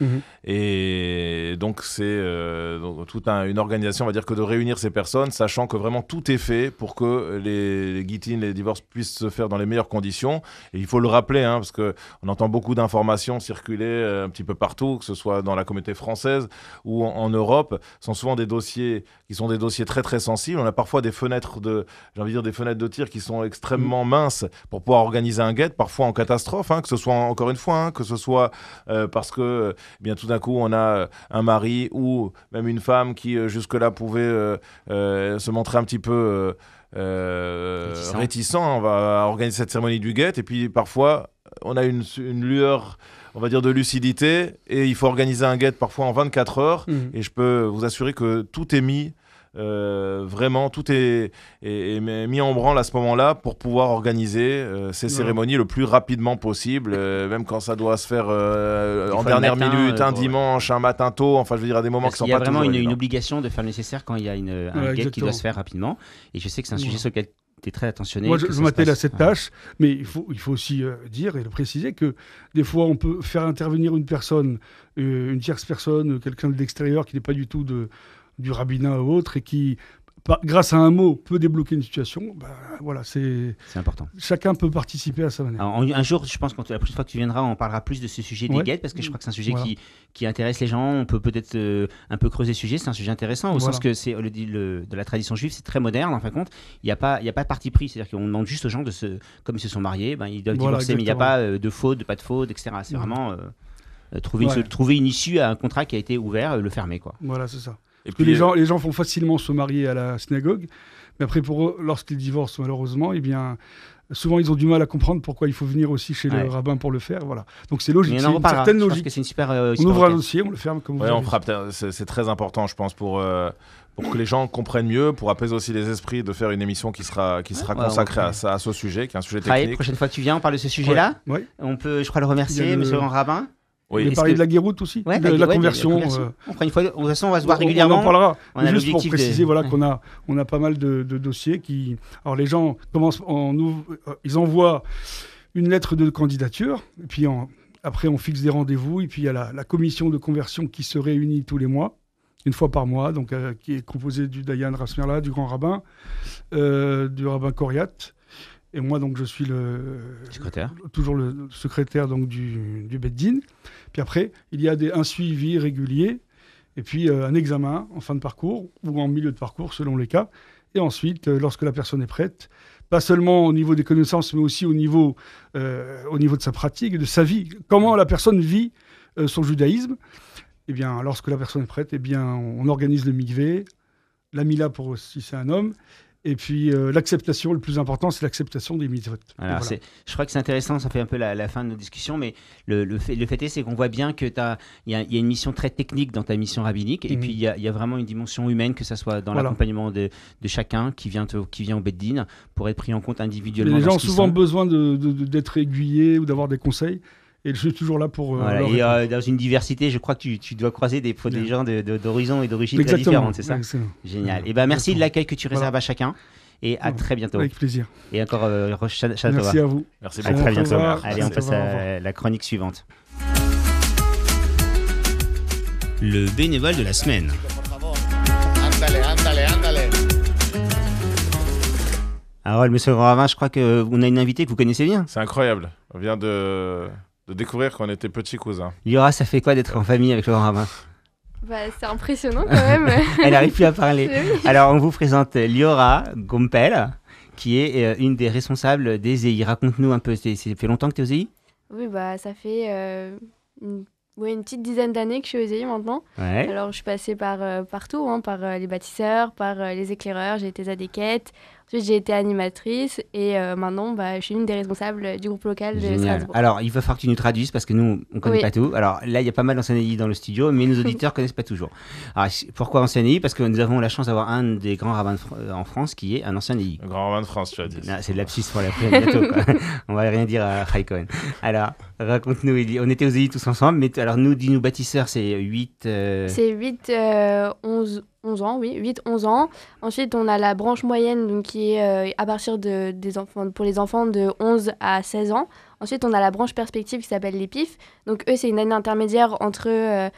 Et donc c'est toute une organisation, on va dire, que de réunir ces personnes, sachant que vraiment tout est fait pour que les guitines, les divorces puissent se faire dans les meilleures conditions. Et il faut le rappeler, parce qu'on entend beaucoup d'informations circuler un petit peu partout, que ce soit dans la communauté française ou en Europe. Ce sont souvent des dossiers qui sont des dossiers très très sensibles. On a parfois des fenêtres de tir qui sont extrêmement minces pour pouvoir organiser un guet, parfois en catastrophe, que ce soit encore une fois, que ce soit parce que bien tout d'un coup on a un mari ou même une femme qui jusque-là pouvait se montrer un petit peu réticent. On va organiser cette cérémonie du guet, et puis parfois on a une lueur, on va dire, de lucidité, et il faut organiser un guet parfois en 24 heures. Et je peux vous assurer que tout est mis. Vraiment, tout est mis en branle à ce moment-là pour pouvoir organiser ces cérémonies le plus rapidement possible, même quand ça doit se faire en dernière minute, un dimanche, un matin tôt. Enfin, je veux dire, à des moments qui sont pas toujours évidents. Il y a vraiment une obligation de faire le nécessaire quand il y a un guet qui doit se faire rapidement. Et je sais que c'est un sujet sur lequel tu es très attentionné. Moi, je m'attelle à cette tâche, mais il faut aussi dire et le préciser que des fois, on peut faire intervenir une personne, une tierce personne, quelqu'un de l'extérieur qui n'est pas du tout du rabbinat ou autre, et qui, grâce à un mot, peut débloquer une situation. Voilà, c'est important. Chacun peut participer à sa manière. Alors, un jour, je pense, la prochaine fois que tu viendras, on parlera plus de ce sujet des guettes, parce que je crois que c'est un sujet qui intéresse les gens. On peut peut-être un peu creuser le sujet. C'est un sujet intéressant, au sens que c'est de la tradition juive, c'est très moderne. En fin de compte, il n'y a pas de parti pris. C'est-à-dire qu'on demande juste aux gens, comme ils se sont mariés, ils doivent divorcer, mais il n'y a pas de faute, pas de faute, etc. C'est vraiment trouver une issue à un contrat qui a été ouvert, le fermer, quoi. Voilà, c'est ça. Parce que les gens font facilement se marier à la synagogue, mais après, pour eux, lorsqu'ils divorcent, malheureusement, souvent ils ont du mal à comprendre pourquoi il faut venir aussi chez le rabbin pour le faire. Voilà. Donc c'est logique, c'est une certaine logique. Que c'est une super, on ouvre un dossier, on le ferme comme vous on fera, c'est très important, je pense, pour que les gens comprennent mieux, pour apaiser aussi les esprits, de faire une émission qui sera consacrée à ce sujet, qui est un sujet technique. La prochaine fois que tu viens, on parle de ce sujet-là. On peut, je crois, le remercier, monsieur le rabbin. Oui. Il parlait de la guéroute aussi, de la conversion. On fera une fois, de toute façon, on va se voir régulièrement. On en parlera. Juste pour préciser qu'on a pas mal de dossiers qui. Alors les gens ils envoient une lettre de candidature, et puis après on fixe des rendez-vous, et puis il y a la commission de conversion qui se réunit tous les mois, une fois par mois, donc qui est composée du Dayan Rasmerla, du grand rabbin, du rabbin Koriat. Et moi, donc, je suis toujours le secrétaire donc, du Beddin. Puis après, il y a un suivi régulier, et puis un examen en fin de parcours, ou en milieu de parcours, selon les cas. Et ensuite, lorsque la personne est prête, pas seulement au niveau des connaissances, mais aussi au niveau de sa pratique, de sa vie, comment la personne vit son judaïsme. Eh bien, lorsque la personne est prête, on organise le mikvé, la mila si c'est un homme. Et puis l'acceptation, le plus important, c'est l'acceptation des mitzvot. Voilà. Je crois que c'est intéressant, ça fait un peu la fin de nos discussions, mais le fait est, c'est qu'on voit bien qu'il y a une mission très technique dans ta mission rabbinique, et puis il y a vraiment une dimension humaine, que ce soit dans l'accompagnement de chacun qui vient au Beddin, pour être pris en compte individuellement. Les gens ont souvent besoin d'être aiguillés ou d'avoir des conseils. Et je suis toujours là pour... dans une diversité, je crois que tu dois croiser des gens d'horizons et d'origines très différentes, c'est ça ? Génial. Et merci de l'accueil que tu réserves à chacun. Et à très bientôt. Avec plaisir. Et encore, Merci à vous. Merci beaucoup. À très bientôt. Allez, on passe à la chronique suivante. Le bénévole de la semaine. Harold, monsieur Ravin, je crois qu'on a une invitée que vous connaissez bien. C'est incroyable. On vient de découvrir qu'on était petits cousins. Liora, ça fait quoi d'être en famille avec Laurent Ravin ? C'est impressionnant quand même. Elle n'arrive plus à parler. Alors, on vous présente Liora Gompel, qui est une des responsables des EI. Raconte-nous un peu, ça fait longtemps que tu es aux EI ? Oui, ça fait une une petite dizaine d'années que je suis aux EI maintenant. Ouais. Alors, je suis passée par partout, par les bâtisseurs, par les éclaireurs, j'ai été zadéquette. Ensuite, j'ai été animatrice et maintenant, je suis une des responsables du groupe local de Génial. Strasbourg. Alors, il va falloir que tu nous traduises parce que nous, on ne connaît Oui. pas tout. Alors là, il y a pas mal d'enseignants dans le studio, mais nos auditeurs ne connaissent pas toujours. Alors, pourquoi enseignants? Parce que nous avons la chance d'avoir un des grands rabbins en France qui est un ancien EI. Le grand rabbin de France, tu as dit. C'est de lapsus pour la prochaine bientôt, quoi. On va rien dire à Chai Cohen. Alors, raconte-nous, Élie. On était aux EI tous ensemble, mais alors nous, dis-nous, bâtisseurs, c'est 8... C'est 8, 11 ans, oui, 8, 11 ans. Ensuite, on a la branche moyenne, donc qui est à partir des enfants, pour les enfants de 11 à 16 ans. Ensuite, on a la branche perspective qui s'appelle les PIF. Donc, eux, c'est une année intermédiaire entre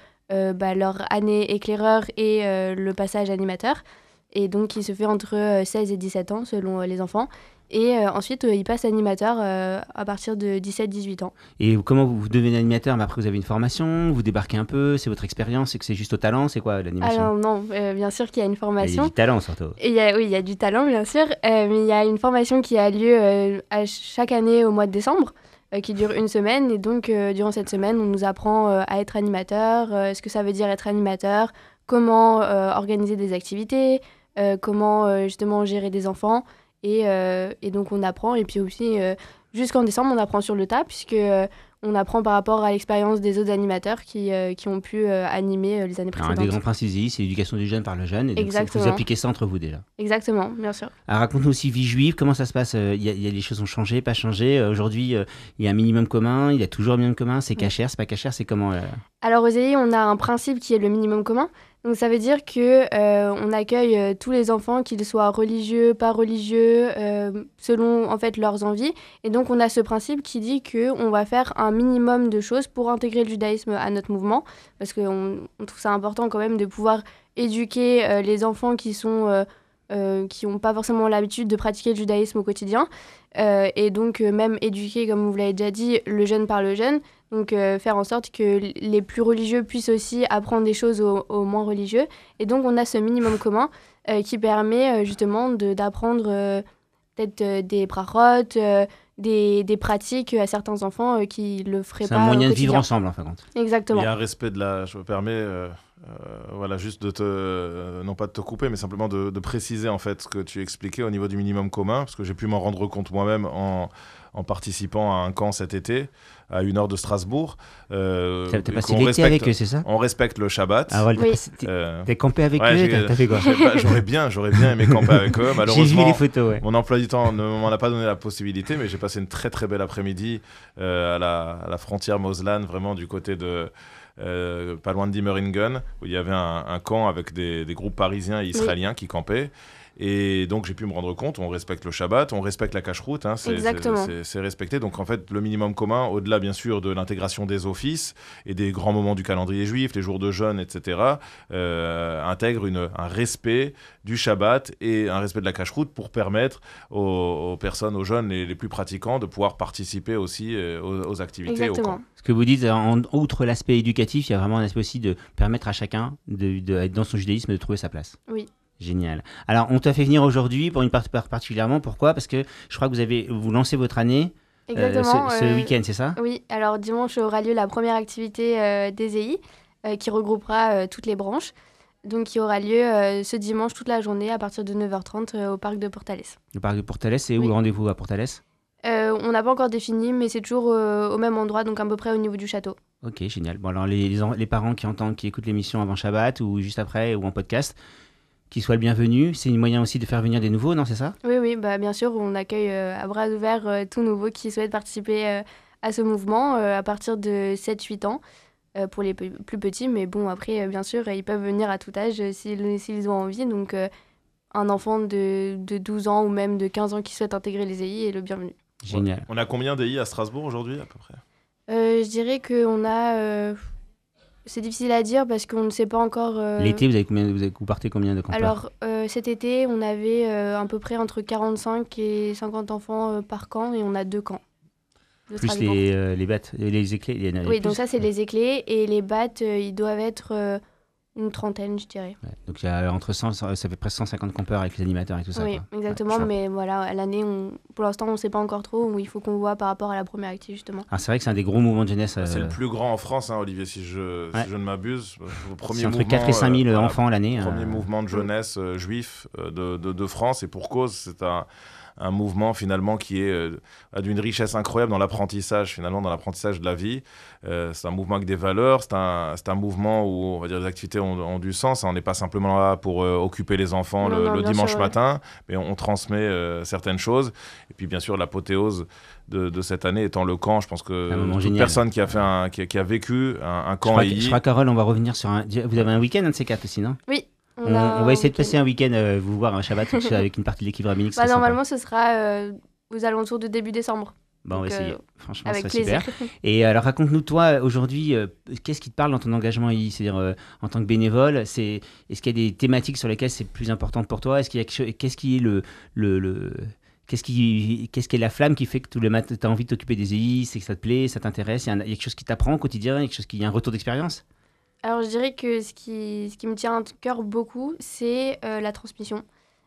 leur année éclaireur et le passage animateur. Et donc, qui se fait entre 16 et 17 ans, selon les enfants. Et ensuite, ils passent animateur à partir de 17-18 ans. Et comment vous devenez animateur? Mais après, vous avez une formation, vous débarquez un peu, c'est votre expérience, c'est que c'est juste au talent, c'est quoi l'animation? Alors non, bien sûr qu'il y a une Il y a formation. du talent surtout. Et oui, il y a du talent, bien sûr. Mais il y a une formation qui a lieu à chaque année au mois de décembre, qui dure une semaine. Et donc, durant cette semaine, on nous apprend à être animateur, ce que ça veut dire être animateur, comment organiser des activités, comment justement gérer des enfants. Et donc, on apprend. Et puis aussi, jusqu'en décembre, on apprend sur le tas, puisque on apprend par rapport à l'expérience des autres animateurs qui ont pu animer les années Alors, un précédentes. des grands principes EI, c'est l'éducation du jeune par le jeune. Et donc, Exactement. vous appliquez ça entre vous déjà. Exactement, bien sûr. Alors, raconte-nous aussi vie juive, comment ça se passe? Il y a des choses qui ont changé, pas changé. Aujourd'hui, il y a un minimum commun, il y a toujours un minimum commun. C'est cachère, c'est pas cachère, c'est comment Alors aux EI, on a un principe qui est le minimum commun. Donc ça veut dire que on accueille tous les enfants, qu'ils soient religieux, pas religieux, selon en fait leurs envies. Et donc on a ce principe qui dit que on va faire un minimum de choses pour intégrer le judaïsme à notre mouvement, parce qu'on trouve ça important quand même de pouvoir éduquer les enfants qui n'ont pas forcément l'habitude de pratiquer le judaïsme au quotidien. Et donc même éduquer, comme vous l'avez déjà dit, le jeune par le jeune. Donc faire en sorte que les plus religieux puissent aussi apprendre des choses aux moins religieux. Et donc on a ce minimum commun qui permet justement d'apprendre peut-être des brachot, des pratiques à certains enfants qui le feraient c'est pas un moyen au de vivre quotidien. ensemble, en fin de compte. Exactement. Il y a un respect de la... Je me permets, voilà, juste de non pas de te couper, mais simplement de préciser en fait ce que tu expliquais au niveau du minimum commun, parce que j'ai pu m'en rendre compte moi-même en participant à un camp cet été, à 1 heure de Strasbourg. T'as passé qu'on l'été avec eux, c'est ça? On respecte le Shabbat. Ah ouais, Oui. t'es campé avec Ouais, eux, t'as fait quoi? J'aurais bien aimé camper avec eux. J'ai vu Malheureusement, les photos, ouais. mon emploi du temps ne m'en a pas donné la possibilité, mais j'ai passé une très très belle après-midi à la frontière Mosellan, vraiment du côté de pas loin de Diemeringen, où il y avait un camp avec des groupes parisiens et israéliens qui campaient. Et donc j'ai pu me rendre compte, on respecte le Shabbat, on respecte la cache-route, Exactement. c'est respecté. Donc en fait, le minimum commun, au-delà bien sûr de l'intégration des offices et des grands moments du calendrier juif, les jours de jeûne, etc., intègre un respect du Shabbat et un respect de la cache-route pour permettre aux personnes, aux jeunes les plus pratiquants de pouvoir participer aussi aux activités au Exactement. camp. Ce que vous dites, outre l'aspect éducatif, il y a vraiment un aspect aussi de permettre à chacun d'être dans son judaïsme, de trouver sa place. Oui. Génial. Alors, on t'a fait venir aujourd'hui pour une part particulièrement. Pourquoi? Parce que je crois que vous lancez votre année Exactement. ce week-end, c'est ça? Oui, alors dimanche aura lieu la première activité des EI qui regroupera toutes les branches. Donc, qui aura lieu ce dimanche toute la journée à partir de 9h30 au parc de Portales. Le parc de Portales, c'est où Oui. le rendez-vous à Portales? On n'a pas encore défini, mais c'est toujours au même endroit, donc à peu près au niveau du château. Ok, génial. Bon, alors les parents qui écoutent l'émission avant Shabbat ou juste après ou en podcast, qu'ils soient le bienvenu. C'est un moyen aussi de faire venir des nouveaux, non, c'est ça? Oui, bien sûr, on accueille à bras ouverts tout nouveau qui souhaite participer à ce mouvement à partir de 7-8 ans pour les plus petits. Mais bon, après, bien sûr, ils peuvent venir à tout âge s'ils ont envie. Donc, un enfant de 12 ans ou même de 15 ans qui souhaite intégrer les EI est le bienvenu. Génial. On a combien d'EI à Strasbourg aujourd'hui à peu près? Je dirais qu'on a... c'est difficile à dire parce qu'on ne sait pas encore... L'été, vous partez combien de campeurs? Alors, cet été, on avait à peu près entre 45 et 50 enfants par camp et on a 2 camps. de Plus Strasbourg. les battes, les éclés. Oui, donc ça, c'est les éclés. Et les battes, ils doivent être Une trentaine, je dirais. Ouais. Donc il y a entre 100, ça fait presque 150 campeurs avec les animateurs et tout ça. Oui, quoi. exactement. Ouais, Mais voilà, à l'année, pour l'instant, on ne sait pas encore trop. Où il faut qu'on voit par rapport à la première activité, justement. Alors, c'est vrai que c'est un des gros mouvements de jeunesse. C'est le plus grand en France, hein, Olivier, si je ne m'abuse. C'est entre 4 et 5 000 enfants l'année. Premier mouvement de jeunesse juif de France, et pour cause, c'est un mouvement finalement qui est d'une richesse incroyable dans l'apprentissage, finalement, dans l'apprentissage de la vie. C'est un mouvement avec des valeurs, c'est un mouvement où, on va dire, les activités ont du sens. On n'est pas simplement là pour occuper les enfants le dimanche matin, mais on transmet certaines choses. Et puis, bien sûr, l'apothéose de cette année étant le camp. Je pense que toute personne qui a vécu un camp je crois, Carole, on va revenir sur un... Vous avez un week-end, un de ces quatre aussi, non? Oui. On va essayer de passer un week-end, vous voir un Shabbat avec une partie de l'équipe Rabbinique. Normalement, ce sera aux alentours de début décembre. Bon, on va essayer. Franchement, avec ça serait plaisir. super. Et alors, raconte-nous, toi, aujourd'hui, qu'est-ce qui te parle dans ton engagement ici? C'est-à-dire, en tant que bénévole, est-ce qu'il y a des thématiques sur lesquelles c'est plus important pour toi? Qu'est-ce qui est la flamme qui fait que tous les matins, tu as envie de t'occuper des EI? C'est que ça te plaît, ça t'intéresse? Il y a quelque chose qui t'apprend au quotidien? Il y a un retour d'expérience? Alors, je dirais que ce qui me tient à cœur beaucoup, c'est la transmission.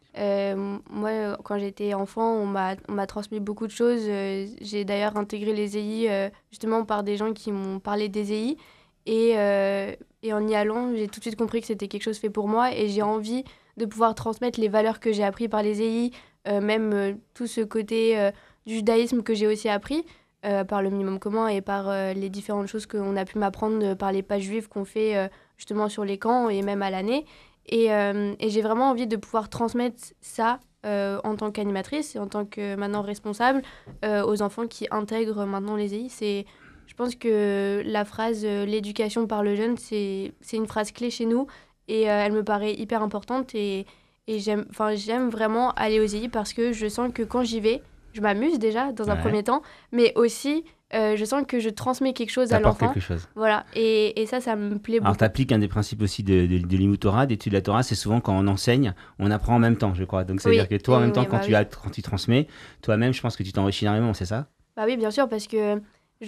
Moi, quand j'étais enfant, on m'a transmis beaucoup de choses. J'ai d'ailleurs intégré les EI justement par des gens qui m'ont parlé des EI. Et en y allant, j'ai tout de suite compris que c'était quelque chose fait pour moi. Et j'ai envie de pouvoir transmettre les valeurs que j'ai apprises par les EI, même tout ce côté du judaïsme que j'ai aussi appris. Par le minimum commun et par les différentes choses qu'on a pu m'apprendre par les pages juives qu'on fait justement sur les camps et même à l'année. Et j'ai vraiment envie de pouvoir transmettre ça en tant qu'animatrice et en tant que maintenant responsable aux enfants qui intègrent maintenant les EI. Je pense que la phrase « l'éducation par le jeune », c'est une phrase clé chez nous et elle me paraît hyper importante et j'aime vraiment aller aux EI parce que je sens que quand j'y vais, je m'amuse déjà dans un premier temps, mais aussi je sens que je transmets quelque chose à l'enfant. Quelque chose. Voilà, et ça me plaît beaucoup. Alors, tu appliques un des principes aussi de Limud Torah, d'étude de la Torah, c'est souvent quand on enseigne, on apprend en même temps, je crois. Donc, c'est-à-dire que toi, en même temps, quand tu transmets, toi-même, je pense que tu t'enrichis énormément, c'est ça? Bah oui, bien sûr, parce que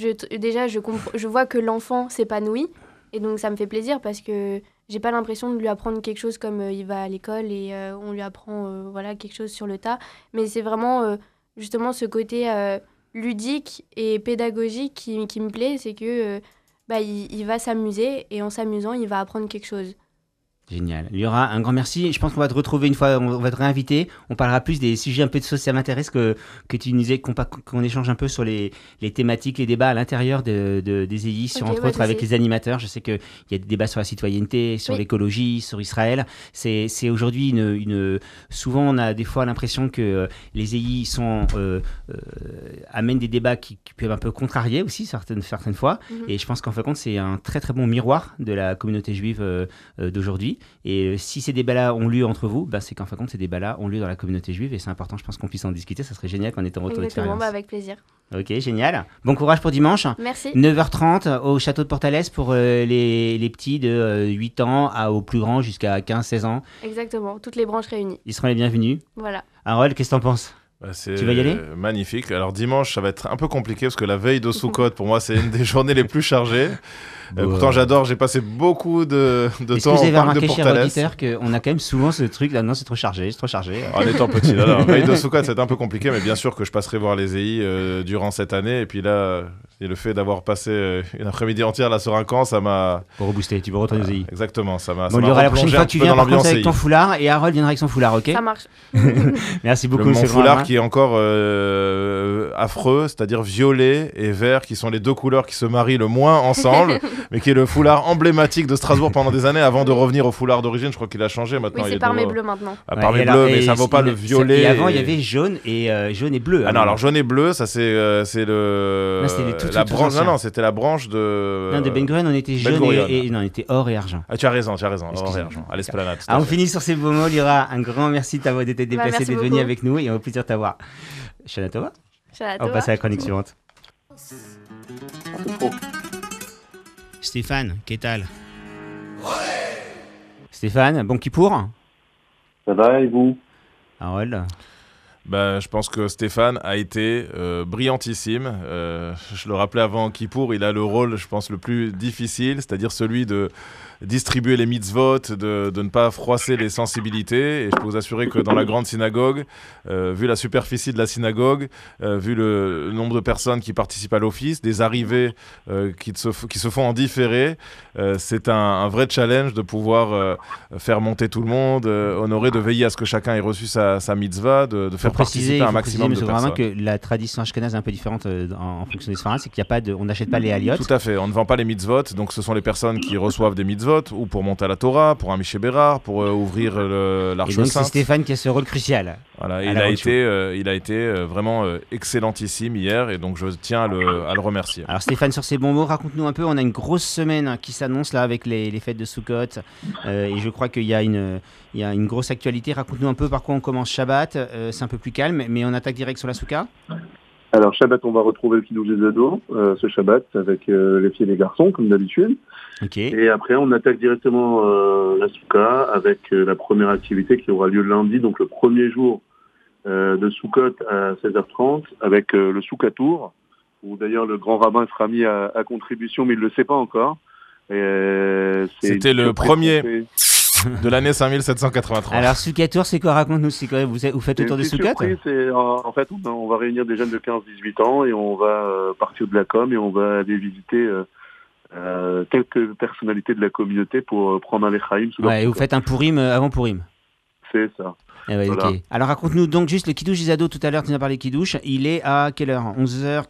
je vois que l'enfant s'épanouit, et donc ça me fait plaisir parce que j'ai pas l'impression de lui apprendre quelque chose comme il va à l'école et on lui apprend quelque chose sur le tas, mais c'est vraiment... justement, ce côté ludique et pédagogique qui me plaît, c'est que il va s'amuser et en s'amusant, il va apprendre quelque chose. Génial. Liora, un grand merci. Je pense qu'on va te retrouver une fois, on va te réinviter. On parlera plus des sujets un peu de sauce. Ça m'intéresse que tu nous disais qu'on échange un peu sur les thématiques, les débats à l'intérieur des EI, entre autres avec les animateurs. Je sais qu'il y a des débats sur la citoyenneté, sur l'écologie, sur Israël. C'est aujourd'hui souvent on a des fois l'impression que les EI amènent des débats qui peuvent un peu contrarier aussi certaines fois. Et je pense qu'en fin de compte, c'est un très très bon miroir de la communauté juive d'aujourd'hui. Et si ces débats-là ont lieu entre vous, c'est qu'en fin de compte, ces débats-là ont lieu dans la communauté juive et c'est important, je pense qu'on puisse en discuter. Ça serait génial qu'on ait un retour d'expérience. Exactement, avec plaisir. Ok, génial. Bon courage pour dimanche. Merci. 9h30 au château de Portalès pour les petits de 8 ans aux plus grands jusqu'à 15-16 ans. Exactement, toutes les branches réunies. Ils seront les bienvenus. Voilà. Harold, qu'est-ce que t'en penses? Tu vas y aller? Magnifique. Alors dimanche, ça va être un peu compliqué parce que la veille de Sukkot, pour moi, c'est une des journées les plus chargées. Pourtant, j'adore, j'ai passé beaucoup de temps au parc de Portalès. Est-ce que vous avez remarqué, chers auditeurs, qu'on a quand même souvent ce truc là, non, c'est trop chargé. En étant petit, la veille de Sukkot, c'est un peu compliqué, mais bien sûr que je passerai voir les EI durant cette année. Et puis là, le fait d'avoir passé une après-midi entière là sur un camp, ça m'a... Pour rebooster, tu peux retourner aux EI. Exactement, ça m'a il y aura la prochaine fois que tu viens par contre avec ton foulard et Harold viendra avec son foulard, ok? Ça marche. Merci beaucoup. Mon foulard qui est encore affreux, c'est-à-dire violet et vert, qui sont les deux couleurs qui se marient le moins ensemble, mais qui est le foulard emblématique de Strasbourg pendant des années avant de revenir au foulard d'origine. Je crois qu'il a changé maintenant. Oui, c'est parmé bleu maintenant. Parmé bleu, mais ça vaut pas le violet. Et avant, il y avait jaune et bleu. Ah non, alors jaune et bleu, ça c'est le. Non, c'était la branche. Non, c'était la branche de. Non, de Ben Gurion, on était jaune et non, on était or et argent. Ah, tu as raison, or et argent. À l'esplanade. On finit sur ces beaux mots, Lyra. Un grand merci de t'avoir été déplacé, d'être venu avec nous et on va plaisir de t'avoir. Shana Tova. On passe à la chronique suivante. Stéphane, qu'est-ce que Stéphane, bon Kippour. Ça va et vous? Harold. Je pense que Stéphane a été brillantissime. Je le rappelais avant Kippour, il a le rôle, je pense, le plus difficile, c'est-à-dire celui de distribuer les mitzvot, de ne pas froisser les sensibilités. Et je peux vous assurer que dans la grande synagogue, vu la superficie de la synagogue, vu le nombre de personnes qui participent à l'office, des arrivées qui se font en différé, c'est un vrai challenge de pouvoir faire monter tout le monde, honorer, de veiller à ce que chacun ait reçu sa mitzvah, de faire participer un maximum de personnes. Que la tradition ashkénaze est un peu différente en fonction des sfarades, c'est qu'il n'y a pas on n'achète pas les aliotes. Tout à fait, on ne vend pas les mitzvot, donc ce sont les personnes qui reçoivent des mitzvot, ou pour monter à la Torah, pour un Miché Bérard, pour ouvrir l'Arche Sainte. Et donc Sainte. c'est Stéphane qui a ce rôle crucial. Voilà, il a été vraiment excellentissime hier, et donc je tiens à le remercier. Alors Stéphane, sur ces bons mots, raconte-nous un peu, on a une grosse semaine qui s'annonce là avec les fêtes de Sukkot, et je crois qu'il y a une grosse actualité. Raconte-nous un peu par quoi on commence Shabbat, c'est un peu plus calme, mais on attaque direct sur la Souka. Alors, Shabbat, on va retrouver le Kiddush des ados, ce Shabbat, avec les filles et les garçons, comme d'habitude. Okay. Et après, on attaque directement la Souka avec la première activité qui aura lieu lundi, donc le premier jour de Sukkot à 16h30, avec le Soukatour, où d'ailleurs le grand rabbin sera mis à contribution, mais il ne le sait pas encore. C'était le premier de l'année 5783. Alors, Soukatour, c'est quoi? Raconte-nous, c'est quoi? Vous faites autour de Sukkot? En fait, on va réunir des jeunes de 15-18 ans et on va partir de la com et on va aller visiter quelques personnalités de la communauté pour prendre un lechaïm. Ouais, et vous faites un Purim avant Purim. C'est ça. Ouais, voilà. Okay. Alors, raconte-nous donc juste le Kiddush des ados. Tout à l'heure, tu nous as parlé Kiddush. Il est à quelle heure? 11h45 ?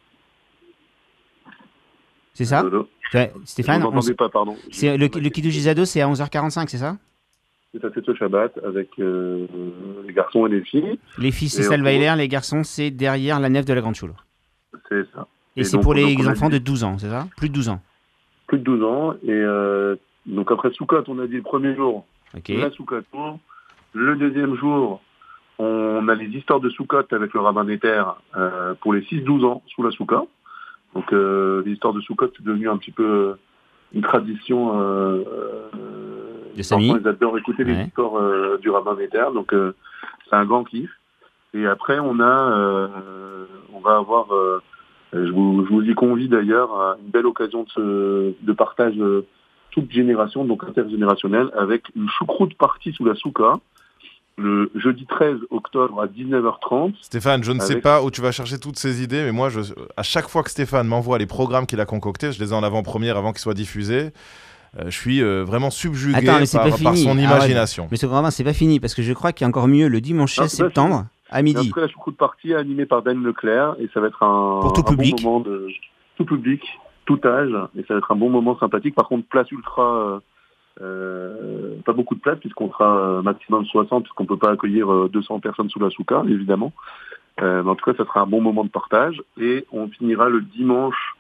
C'est ça? Ouais, Stéphane, pas, pardon. Le Kiddush des ados, c'est à 11h45, c'est ça? C'est ça, c'est ce Shabbat avec les garçons et les filles. Les filles, c'est Salvailer, les garçons, c'est derrière la nef de la Grande Choule. C'est ça. Et c'est pour les enfants de 12 ans, c'est ça? Plus de 12 ans. Plus de 12 ans. Et donc après Sukkot, on a dit le premier jour, la Sukkot. Le deuxième jour, on a les histoires de Sukkot avec le rabbin d'Éther pour les 6-12 ans sous la Souka. Donc les histoires de Sukkot, c'est devenu un petit peu une tradition. Les enfants, ils adorent écouter les histoires du rabbin d'Éther. Donc c'est un grand kiff. Et après, on va avoir, je vous y convie d'ailleurs, à une belle occasion de partage toute génération, donc intergénérationnel, avec une choucroute partie sous la Souka, le jeudi 13 octobre à 19h30. Stéphane, je ne sais pas où tu vas chercher toutes ces idées, mais moi, à chaque fois que Stéphane m'envoie les programmes qu'il a concoctés, je les ai en avant-première avant qu'ils soient diffusés. Je suis vraiment subjugué par son imagination. Mais ce programme, c'est pas fini, parce que je crois qu'il y a encore mieux le dimanche 16 septembre à midi. Après, la choucroute partie animée par Dan Leclerc, et ça va être un bon moment de tout public, tout âge, et ça va être un bon moment sympathique. Par contre, place ultra... pas beaucoup de place puisqu'on sera maximum 60 puisqu'on peut pas accueillir 200 personnes sous la Souka évidemment, mais en tout cas ça sera un bon moment de partage. Et on finira le dimanche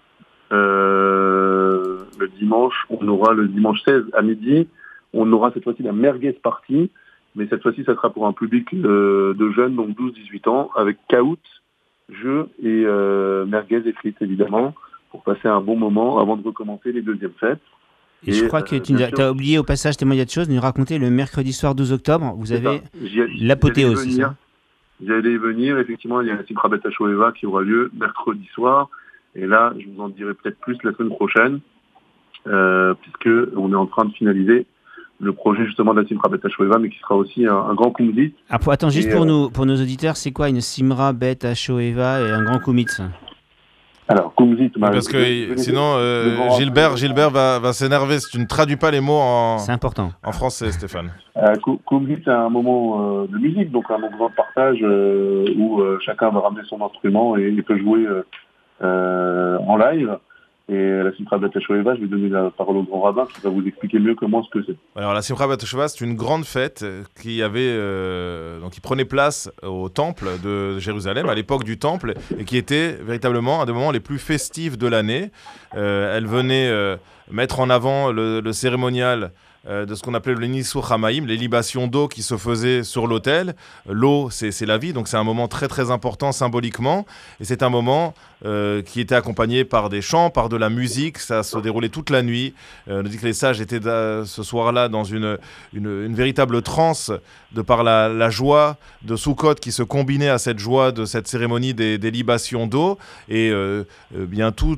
on aura le dimanche 16 à midi, on aura cette fois-ci la merguez party, mais cette fois-ci ça sera pour un public de jeunes, donc 12-18 ans, avec caout, jeux et merguez et frites évidemment, pour passer un bon moment avant de recommencer les deuxièmes fêtes. Et je crois que tu as oublié au passage témoignage de choses, de nous raconter le mercredi soir 12 octobre, vous avez l'apothéose, c'est ça? J'allais y venir, effectivement, il y a la Simcha Bet HaShoeva qui aura lieu mercredi soir, et là, je vous en dirai peut-être plus la semaine prochaine, puisque on est en train de finaliser le projet justement de la Simcha Bet HaShoeva, mais qui sera aussi un grand kumzit. Attends, juste pour nos auditeurs, c'est quoi une Simcha Bet HaShoeva et un grand kumzit? Alors, kumzit, parce que sinon Gilbert va s'énerver si tu ne traduis pas les mots c'est important. En français, Stéphane. Kumzit, c'est un moment de musique, donc un moment de partage où chacun va ramener son instrument et il peut jouer en live. Et la Simcha Bet HaShoeva, je vais donner la parole au grand rabbin qui va vous expliquer mieux que moi ce que c'est. Alors la Simcha Bet HaShoeva, c'est une grande fête qui prenait place au temple de Jérusalem, à l'époque du temple, et qui était véritablement un des moments les plus festifs de l'année. Elle venait mettre en avant le cérémonial de ce qu'on appelait le Nisur Hamaim, les libations d'eau qui se faisaient sur l'autel. L'eau, c'est la vie, donc c'est un moment très très important symboliquement. Et c'est un moment qui était accompagné par des chants, par de la musique. Ça se déroulait toute la nuit. On dit que les sages étaient ce soir-là dans une véritable transe de par la joie de Sukkot qui se combinait à cette joie de cette cérémonie des libations d'eau. Et bien tout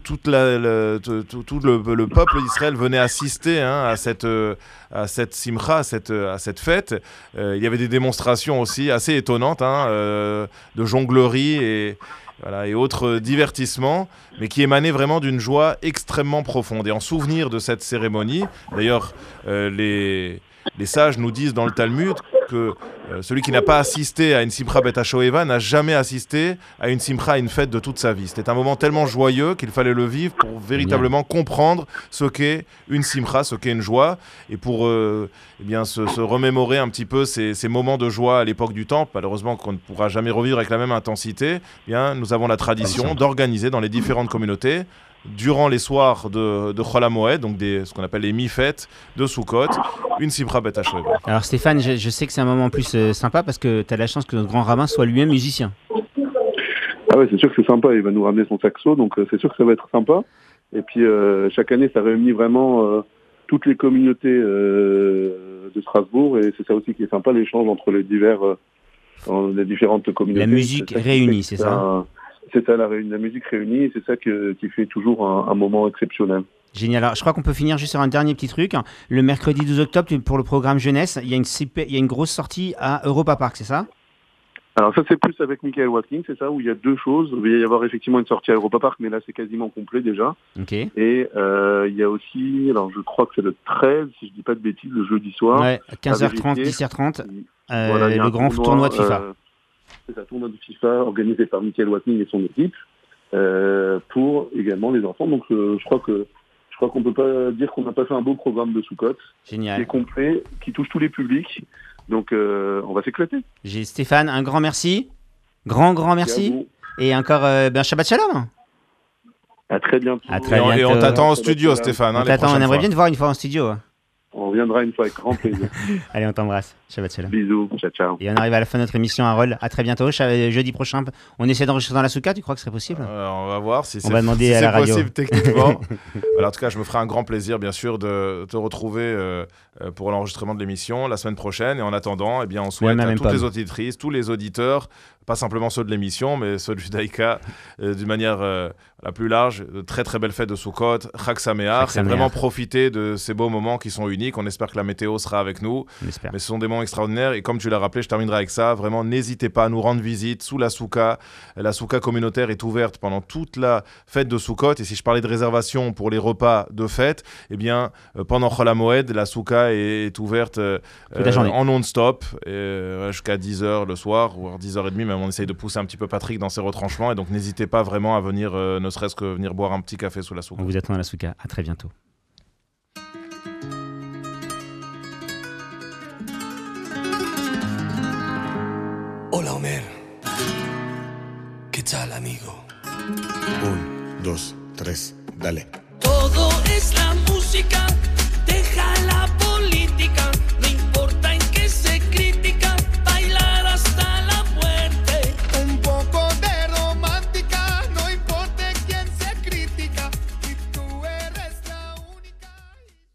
le peuple d'Israël venait assister à cette simcha, à cette fête. Il y avait des démonstrations aussi assez étonnantes de jonglerie et autres divertissements, mais qui émanaient vraiment d'une joie extrêmement profonde. Et en souvenir de cette cérémonie, d'ailleurs, les sages nous disent dans le Talmud que celui qui n'a pas assisté à une simcha bet ha-shoeva n'a jamais assisté à une simcha, à une fête de toute sa vie. C'était un moment tellement joyeux qu'il fallait le vivre pour véritablement comprendre ce qu'est une simcha, ce qu'est une joie, et pour se remémorer un petit peu ces moments de joie à l'époque du Temple, malheureusement qu'on ne pourra jamais revivre avec la même intensité. Nous avons la tradition d'organiser dans les différentes communautés durant les soirs de Chol HaMoed, donc ce qu'on appelle les mi-fêtes de Sukkot, une simcha bet ha-shoeva. Alors Stéphane, je sais que c'est un moment en plus sympa parce que tu as la chance que notre grand rabbin soit lui-même musicien. Ah ouais, c'est sûr que c'est sympa, il va nous ramener son saxo, donc c'est sûr que ça va être sympa. Et puis chaque année, ça réunit vraiment toutes les communautés de Strasbourg, et c'est ça aussi qui est sympa, l'échange entre les différentes communautés. La musique réunie, c'est ça C'est ça, la musique réunie, c'est ça qui fait toujours un moment exceptionnel. Génial. Alors, je crois qu'on peut finir juste sur un dernier petit truc. Le mercredi 12 octobre, pour le programme jeunesse, il y a une grosse sortie à Europa Park, c'est ça ? Alors ça, c'est plus avec Michael Watkin, c'est ça, où il y a deux choses. Il va y avoir effectivement une sortie à Europa Park, mais là, c'est quasiment complet déjà. Okay. Et il y a aussi, alors je crois que c'est le 13, si je dis pas de bêtises, le jeudi soir. Ouais, 15h30, 10h30, le grand tournoi de FIFA. C'est un tournoi de FIFA organisé par Michael Watkin et son équipe pour également les enfants. Donc je crois qu'on peut pas dire qu'on n'a pas fait un beau programme de Sukkot. Génial. Qui est complet, qui touche tous les publics. Donc on va s'éclater. Stéphane, un grand merci. Grand merci. Et encore Shabbat Shalom. À très bientôt. Et on t'attend au studio, Stéphane. On aimerait bien te voir une fois en studio. On reviendra une fois avec grand plaisir. Allez, on t'embrasse. Shabbat Shalom. Bisous, ciao. Et on arrive à la fin de notre émission, Harold. À très bientôt. Jeudi prochain, on essaie d'enregistrer dans la souka. Tu crois que ce serait possible ? On va voir si on va demander à la radio. Possible techniquement. En tout cas, je me ferai un grand plaisir, bien sûr, de te retrouver pour l'enregistrement de l'émission la semaine prochaine. Et en attendant, on souhaite à toutes les auditrices, tous les auditeurs, pas simplement ceux de l'émission, mais ceux de Judaïka, d'une manière la plus large, de très très belles fêtes de Sukkot, Chag Sameach, et vraiment profiter de ces beaux moments qui sont uniques. On espère que la météo sera avec nous, mais ce sont des moments extraordinaires, et comme tu l'as rappelé, je terminerai avec ça, vraiment n'hésitez pas à nous rendre visite sous la souka. La souka communautaire est ouverte pendant toute la fête de Sukkot, et si je parlais de réservation pour les repas de fête, pendant Chol HaMoed, la souka est ouverte en non-stop, jusqu'à 10h le soir, ou à 10h30, même on essaye de pousser un petit peu Patrick dans ses retranchements, et donc n'hésitez pas vraiment à venir, ne serait-ce que venir boire un petit café sous la souka. On vous attend à la souka, à très bientôt. Hola, Omer. ¿Qué tal, amigo? 1, 2, 3, dale. Todo es la música, deja la política.